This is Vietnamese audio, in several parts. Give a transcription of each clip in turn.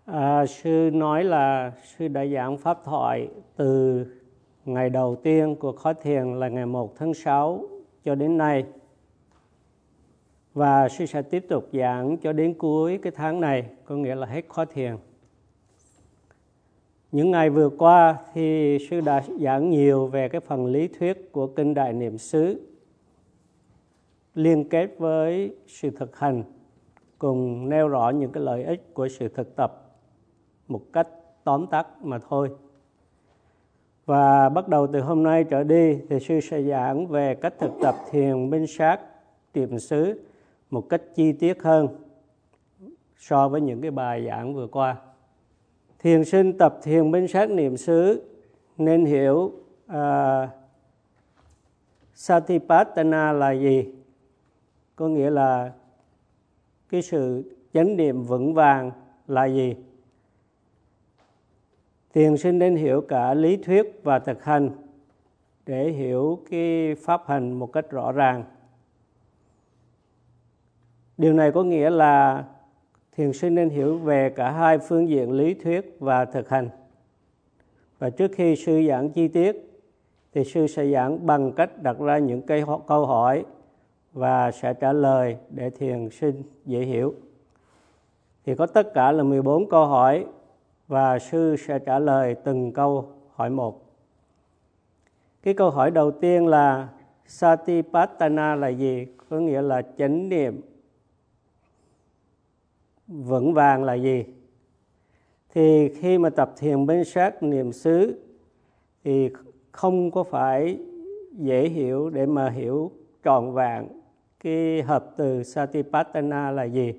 Sư nói là sư đã giảng pháp thoại từ ngày đầu tiên của khóa thiền là ngày 1 tháng 6 cho đến nay. Và sư sẽ tiếp tục giảng cho đến cuối cái tháng này, có nghĩa là hết khóa thiền. Những ngày vừa qua thì sư đã giảng nhiều về cái phần lý thuyết của Kinh Đại Niệm xứ, liên kết với sự thực hành, cùng nêu rõ những cái lợi ích của sự thực tập một cách tóm tắt mà thôi. Và bắt đầu từ hôm nay trở đi thì sư sẽ giảng về cách thực tập thiền minh sát niệm xứ một cách chi tiết hơn so với những cái bài giảng vừa qua. Thiền sinh tập thiền minh sát niệm xứ nên hiểu Satipatthana là gì? Có nghĩa là cái sự chánh niệm vững vàng là gì? Thiền sinh nên hiểu cả lý thuyết và thực hành để hiểu cái pháp hành một cách rõ ràng. Điều này có nghĩa là thiền sinh nên hiểu về cả hai phương diện lý thuyết và thực hành. Và trước khi sư giảng chi tiết thì sư sẽ giảng bằng cách đặt ra những câu hỏi và sẽ trả lời để thiền sinh dễ hiểu. Thì có tất cả là 14 câu hỏi và sư sẽ trả lời từng câu hỏi một. Cái câu hỏi đầu tiên là Satipatthana là gì? Có nghĩa là chánh niệm vững vàng là gì? Thì khi mà tập thiền minh sát niệm xứ thì không có phải dễ hiểu để mà hiểu trọn vẹn cái hợp từ Satipatthana là gì.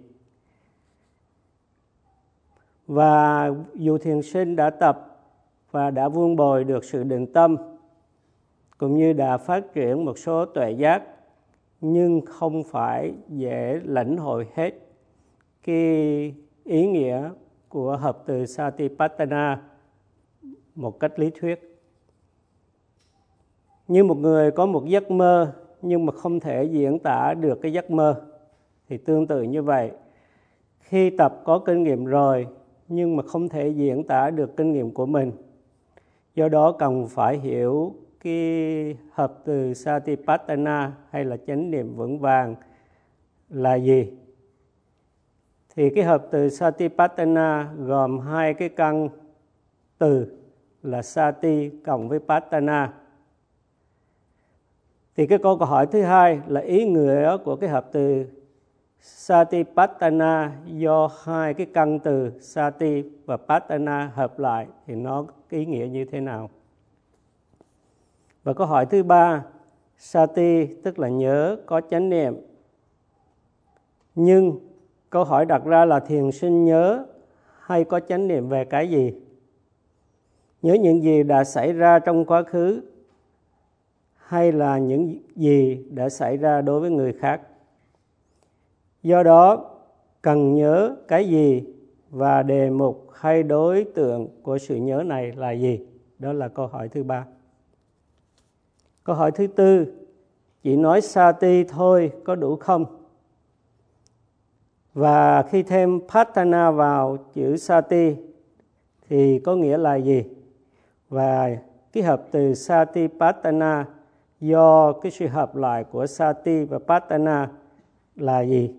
Và dù thiền sinh đã tập và đã vun bồi được sự định tâm cũng như đã phát triển một số tuệ giác, nhưng không phải dễ lãnh hội hết cái ý nghĩa của hợp từ Satipatthana một cách lý thuyết. Như một người có một giấc mơ nhưng mà không thể diễn tả được cái giấc mơ, thì tương tự như vậy, khi tập có kinh nghiệm rồi nhưng mà không thể diễn tả được kinh nghiệm của mình, do đó cần phải hiểu cái hợp từ Satipatthana hay là chánh niệm vững vàng là gì. Thì cái hợp từ Satipatthana gồm hai cái căn từ là Sati cộng với Patthana. Thì cái câu hỏi thứ hai là ý nghĩa của cái hợp từ Satipatthana do hai cái căn từ Sati và Patthana hợp lại thì nó ý nghĩa như thế nào? Và câu hỏi thứ ba, Sati tức là nhớ, có chánh niệm. Nhưng câu hỏi đặt ra là thiền sinh nhớ hay có chánh niệm về cái gì? Nhớ những gì đã xảy ra trong quá khứ hay là những gì đã xảy ra đối với người khác? Do đó, cần nhớ cái gì và đề mục hay đối tượng của sự nhớ này là gì? Đó là câu hỏi thứ ba. Câu hỏi thứ tư, chỉ nói Sati thôi có đủ không? Và khi thêm Patthana vào chữ Sati thì có nghĩa là gì? Và cái hợp từ Satipatthana do cái sự hợp lại của Sati và Patthana là gì?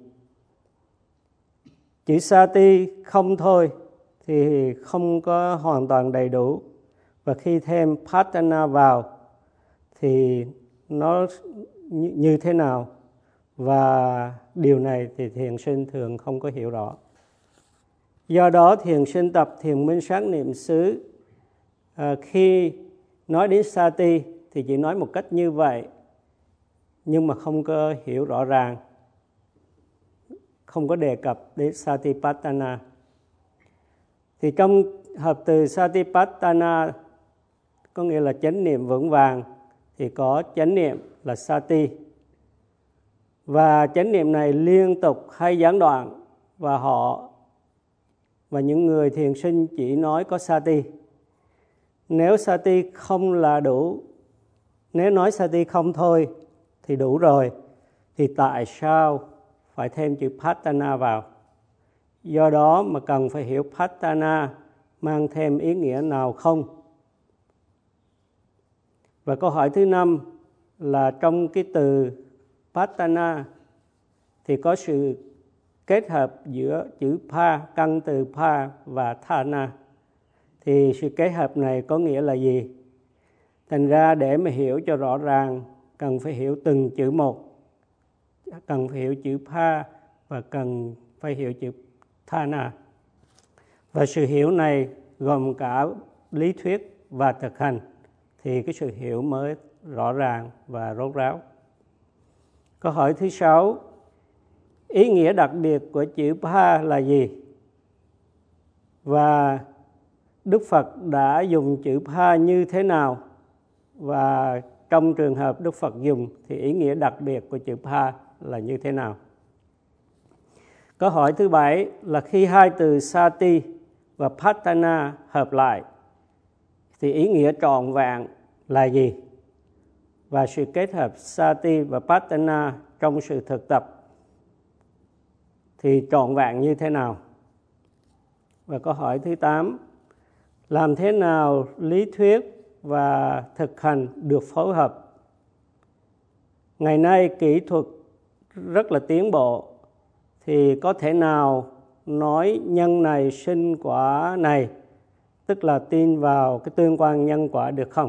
Chữ Sati không thôi thì không có hoàn toàn đầy đủ. Và khi thêm Patthana vào thì nó như thế nào? Và điều này thì thiền sinh thường không có hiểu rõ. Do đó thiền sinh tập thiền minh sát niệm xứ khi nói đến Sati thì chỉ nói một cách như vậy, nhưng mà không có hiểu rõ ràng, không có đề cập đến Satipatthana. Thì trong hợp từ Satipatthana có nghĩa là chánh niệm vững vàng thì có chánh niệm là Sati. Và chánh niệm này liên tục hay gián đoạn, và những người thiền sinh chỉ nói có Sati. Nếu Sati không là đủ, nếu nói Sati không thôi thì đủ rồi, thì tại sao phải thêm chữ Patthana vào? Do đó mà cần phải hiểu Patana mang thêm ý nghĩa nào không? Và câu hỏi thứ 5 là trong cái từ Patana thì có sự kết hợp giữa chữ Pa, căn từ Pa và Thana. Thì sự kết hợp này có nghĩa là gì? Thành ra để mà hiểu cho rõ ràng, cần phải hiểu từng chữ một. Cần phải hiểu chữ Pa và cần phải hiểu chữ Thana. Và sự hiểu này gồm cả lý thuyết và thực hành, thì cái sự hiểu mới rõ ràng và rốt ráo. Câu hỏi thứ 6, ý nghĩa đặc biệt của chữ Pa là gì? Và Đức Phật đã dùng chữ Pa như thế nào? Và trong trường hợp Đức Phật dùng thì ý nghĩa đặc biệt của chữ Pa là như thế nào? Câu hỏi thứ 7 là khi hai từ Sati và Patana hợp lại thì ý nghĩa trọn vẹn là gì? Và sự kết hợp Sati và Patana trong sự thực tập thì trọn vẹn như thế nào? Và câu hỏi thứ 8, làm thế nào lý thuyết và thực hành được phối hợp? Ngày nay kỹ thuật rất là tiến bộ, thì có thể nào nói nhân này sinh quả này, tức là tin vào cái tương quan nhân quả được không?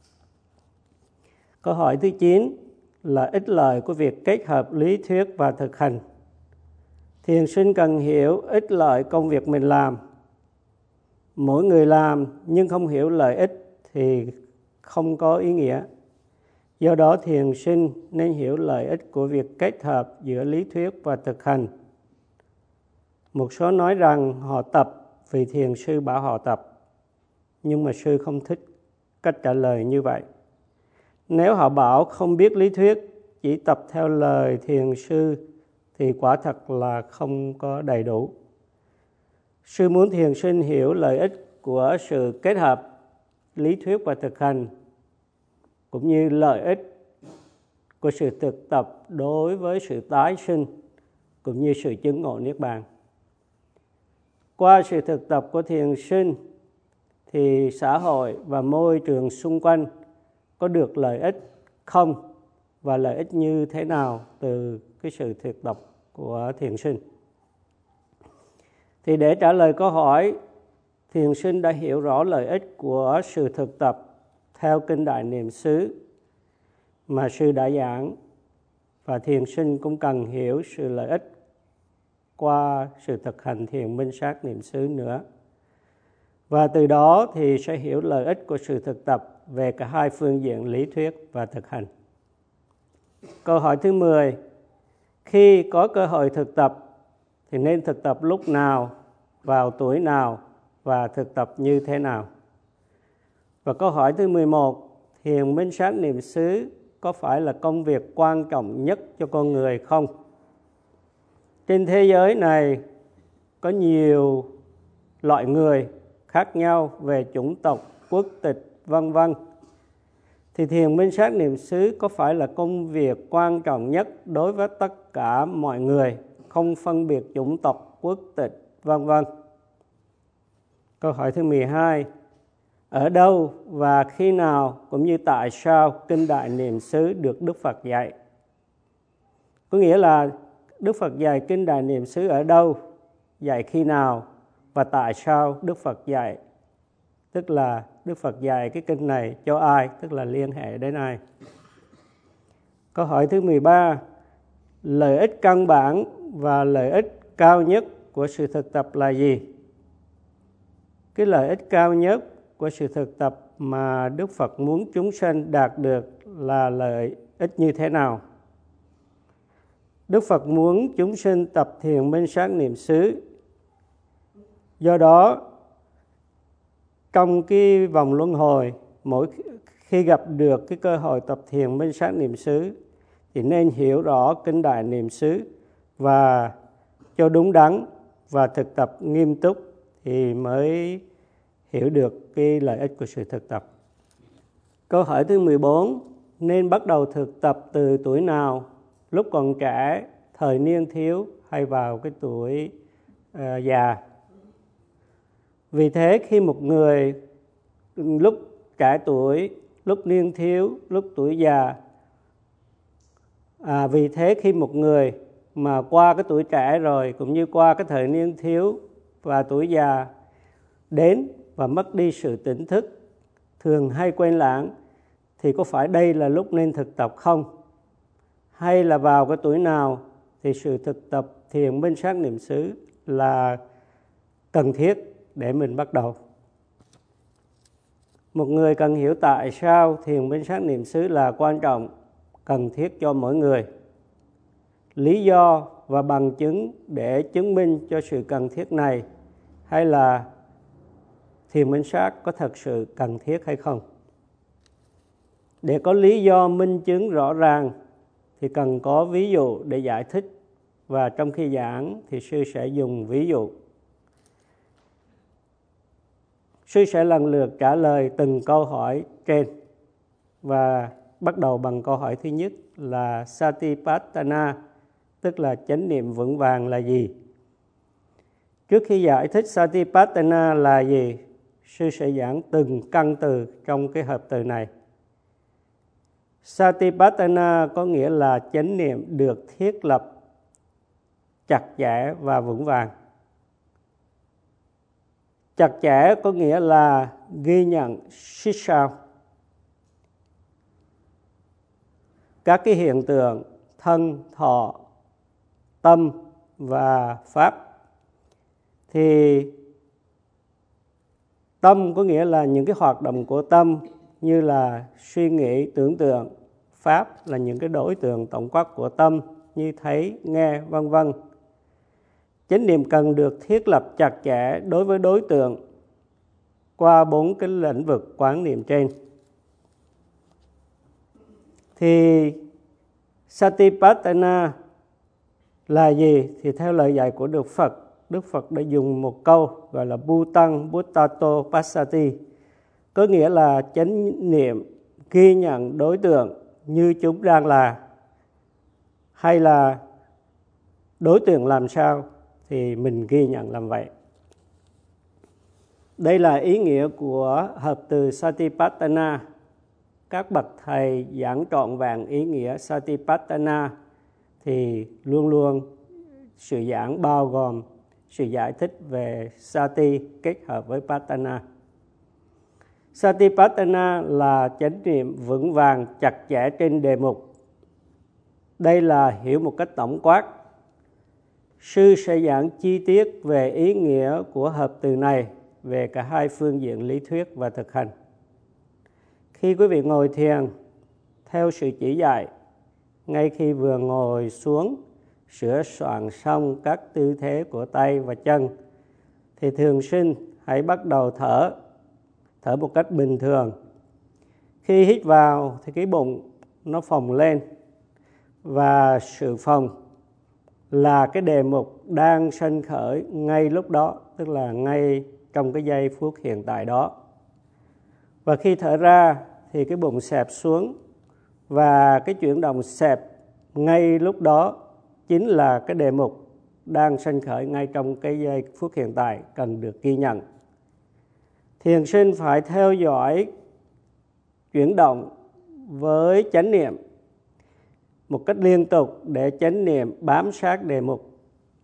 Câu hỏi thứ 9 là ích lợi của việc kết hợp lý thuyết và thực hành. Thiền sinh cần hiểu ích lợi công việc mình làm. Mỗi người làm nhưng không hiểu lợi ích thì không có ý nghĩa. Do đó thiền sinh nên hiểu lợi ích của việc kết hợp giữa lý thuyết và thực hành. Một số nói rằng họ tập vì thiền sư bảo họ tập, nhưng mà sư không thích cách trả lời như vậy. Nếu họ bảo không biết lý thuyết, chỉ tập theo lời thiền sư thì quả thật là không có đầy đủ. Sư muốn thiền sinh hiểu lợi ích của sự kết hợp lý thuyết và thực hành, cũng như lợi ích của sự thực tập đối với sự tái sinh, cũng như sự chứng ngộ Niết Bàn. Qua sự thực tập của thiền sinh thì xã hội và môi trường xung quanh có được lợi ích không, và lợi ích như thế nào từ cái sự thực tập của thiền sinh. Thì để trả lời câu hỏi, thiền sinh đã hiểu rõ lợi ích của sự thực tập theo kinh Đại Niệm xứ mà sư đã giảng, và thiền sinh cũng cần hiểu sự lợi ích qua sự thực hành thiền minh sát niệm xứ nữa. Và từ đó thì sẽ hiểu lợi ích của sự thực tập về cả hai phương diện lý thuyết và thực hành. Câu hỏi thứ 10, khi có cơ hội thực tập thì nên thực tập lúc nào, vào tuổi nào và thực tập như thế nào? Và câu hỏi thứ 11, thiền minh sát niệm xứ có phải là công việc quan trọng nhất cho con người không? Trên thế giới này có nhiều loại người khác nhau về chủng tộc, quốc tịch, vân vân. Thì thiền minh sát niệm xứ có phải là công việc quan trọng nhất đối với tất cả mọi người, không phân biệt chủng tộc, quốc tịch, vân vân? Câu hỏi thứ 12, ở đâu và khi nào cũng như tại sao kinh Đại Niệm xứ được Đức Phật dạy? Có nghĩa là Đức Phật dạy kinh Đại Niệm xứ ở đâu, dạy khi nào và tại sao Đức Phật dạy? Tức là Đức Phật dạy cái kinh này cho ai, tức là liên hệ đến ai? Câu hỏi thứ 13, lợi ích căn bản và lợi ích cao nhất của sự thực tập là gì? Cái lợi ích cao nhất của sự thực tập mà Đức Phật muốn chúng sanh đạt được là lợi ích như thế nào? Đức Phật muốn chúng sinh tập thiền minh sát niệm xứ. Do đó, trong cái vòng luân hồi, mỗi khi gặp được cái cơ hội tập thiền minh sát niệm xứ thì nên hiểu rõ kinh Đại Niệm xứ và cho đúng đắn và thực tập nghiêm túc thì mới hiểu được cái lợi ích của sự thực tập. Câu hỏi thứ 14, nên bắt đầu thực tập từ tuổi nào? Lúc còn trẻ, thời niên thiếu hay vào cái tuổi già. Vì thế khi một người lúc trẻ tuổi, lúc niên thiếu, lúc tuổi già, vì thế khi một người mà qua cái tuổi trẻ rồi, cũng như qua cái thời niên thiếu và tuổi già đến và mất đi sự tỉnh thức, thường hay quên lãng, thì có phải đây là lúc nên thực tập không? Hay là vào cái tuổi nào thì sự thực tập thiền minh sát niệm xứ là cần thiết để mình bắt đầu? Một người cần hiểu tại sao thiền minh sát niệm xứ là quan trọng, cần thiết cho mỗi người. Lý do và bằng chứng để chứng minh cho sự cần thiết này, hay là thiền minh sát có thật sự cần thiết hay không? Để có lý do minh chứng rõ ràng thì cần có ví dụ để giải thích, và trong khi giảng thì sư sẽ dùng ví dụ. Sư sẽ lần lượt trả lời từng câu hỏi trên, và bắt đầu bằng câu hỏi thứ nhất là Satipatthana, tức là chánh niệm vững vàng là gì? Trước khi giải thích Satipatthana là gì, sư sẽ giảng từng căn từ trong cái hợp từ này. Satipatthana có nghĩa là chánh niệm được thiết lập chặt chẽ và vững vàng. Chặt chẽ có nghĩa là ghi nhận siết sao các cái hiện tượng thân, thọ, tâm và pháp. Thì tâm có nghĩa là những cái hoạt động của tâm như là suy nghĩ, tưởng tượng. Pháp là những cái đối tượng tổng quát của tâm như thấy, nghe, vân vân. Chánh niệm cần được thiết lập chặt chẽ đối với đối tượng qua 4 cái lĩnh vực quán niệm trên. Thì Satipatthana là gì? Thì theo lời dạy của Đức Phật đã dùng một câu gọi là Bhutang Bhuttato Passati, có nghĩa là chánh niệm ghi nhận đối tượng như chúng đang là, hay là đối tượng làm sao thì mình ghi nhận làm vậy. Đây là ý nghĩa của hợp từ Satipatthana. Các bậc thầy giảng trọn vẹn ý nghĩa Satipatthana thì luôn luôn sự giảng bao gồm sự giải thích về Sati kết hợp với Patthana. Satipatthana là chánh niệm vững vàng chặt chẽ trên đề mục. Đây là hiểu một cách tổng quát. Sư sẽ giảng chi tiết về ý nghĩa của hợp từ này về cả hai phương diện lý thuyết và thực hành. Khi quý vị ngồi thiền theo sự chỉ dạy, ngay khi vừa ngồi xuống, sửa soạn xong các tư thế của tay và chân, thì thường sinh hãy bắt đầu thở một cách bình thường. Khi hít vào thì cái bụng nó phồng lên, và sự phồng là cái đề mục đang sanh khởi ngay lúc đó, tức là ngay trong cái giây phút hiện tại đó. Và khi thở ra thì cái bụng xẹp xuống, và cái chuyển động xẹp ngay lúc đó chính là cái đề mục đang sanh khởi ngay trong cái giây phút hiện tại cần được ghi nhận. Thiền sinh phải theo dõi chuyển động với chánh niệm một cách liên tục để chánh niệm bám sát đề mục.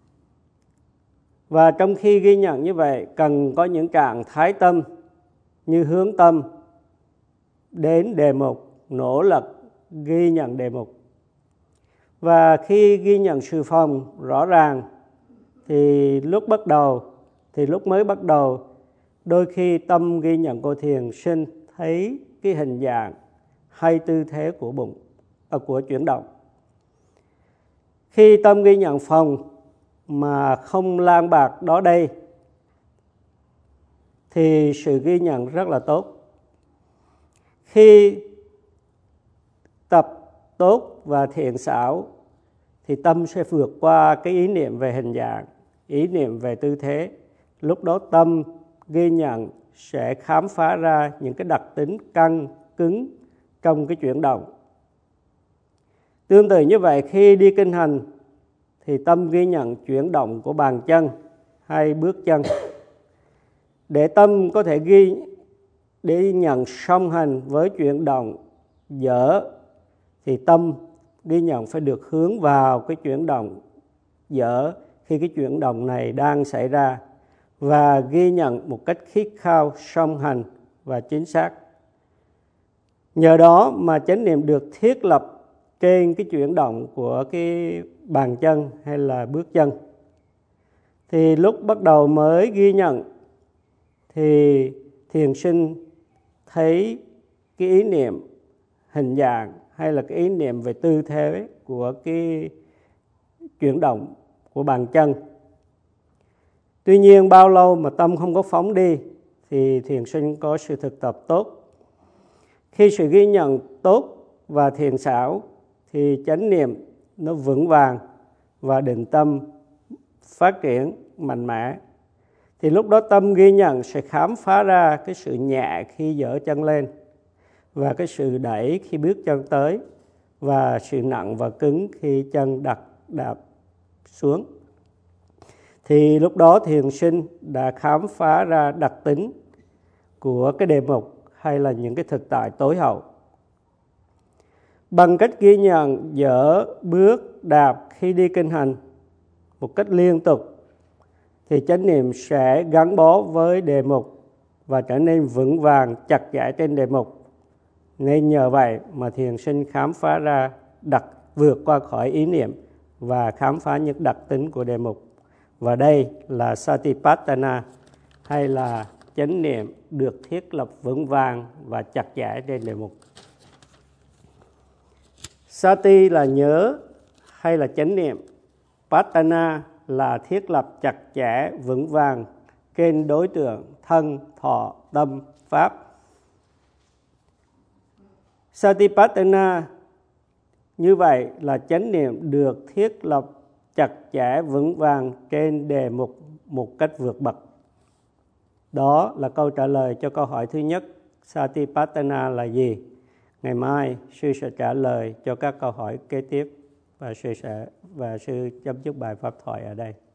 Và trong khi ghi nhận như vậy, cần có những trạng thái tâm như hướng tâm đến đề mục, nỗ lực ghi nhận đề mục. Và khi ghi nhận sự phồng rõ ràng thì lúc mới bắt đầu, đôi khi tâm ghi nhận của thiền sinh thấy cái hình dạng hay tư thế của bụng, của chuyển động. Khi tâm ghi nhận phồng mà không lang bạc đó đây thì sự ghi nhận rất là tốt. Khi tập tốt và thiện xảo thì tâm sẽ vượt qua cái ý niệm về hình dạng, ý niệm về tư thế. Lúc đó tâm ghi nhận sẽ khám phá ra những cái đặc tính căng, cứng trong cái chuyển động. Tương tự như vậy, khi đi kinh hành thì tâm ghi nhận chuyển động của bàn chân hay bước chân. Để tâm có thể để nhận song hành với chuyển động dở, thì tâm ghi nhận phải được hướng vào cái chuyển động dở khi cái chuyển động này đang xảy ra, và ghi nhận một cách khít khao, song hành và chính xác. Nhờ đó mà chánh niệm được thiết lập trên cái chuyển động của cái bàn chân hay là bước chân. Thì lúc bắt đầu mới ghi nhận thì thiền sinh thấy cái ý niệm hình dạng hay là cái ý niệm về tư thế của cái chuyển động của bàn chân. Tuy nhiên bao lâu mà tâm không có phóng đi thì thiền sinh có sự thực tập tốt. Khi sự ghi nhận tốt và thiền xảo thì chánh niệm nó vững vàng và định tâm phát triển mạnh mẽ. Thì lúc đó tâm ghi nhận sẽ khám phá ra cái sự nhẹ khi giở chân lên, và cái sự đẩy khi bước chân tới, và sự nặng và cứng khi chân đạp xuống. Thì lúc đó thiền sinh đã khám phá ra đặc tính của cái đề mục hay là những cái thực tại tối hậu. Bằng cách ghi nhận dở, bước, đạp khi đi kinh hành một cách liên tục thì chánh niệm sẽ gắn bó với đề mục và trở nên vững vàng, chặt chẽ trên đề mục. Nên nhờ vậy mà thiền sinh khám phá ra vượt qua khỏi ý niệm và khám phá những đặc tính của đề mục. Và đây là Satipatthana, hay là chánh niệm được thiết lập vững vàng và chặt chẽ trên đề mục. Sati là nhớ hay là chánh niệm. Patthana là thiết lập chặt chẽ vững vàng trên đối tượng thân, thọ, tâm, pháp. Satipatthana như vậy là chánh niệm được thiết lập chặt chẽ vững vàng trên đề mục một cách vượt bậc. Đó là câu trả lời cho câu hỏi thứ nhất, Satipatthana là gì? Ngày mai sư sẽ trả lời cho các câu hỏi kế tiếp, và sư chấm dứt bài pháp thoại ở đây.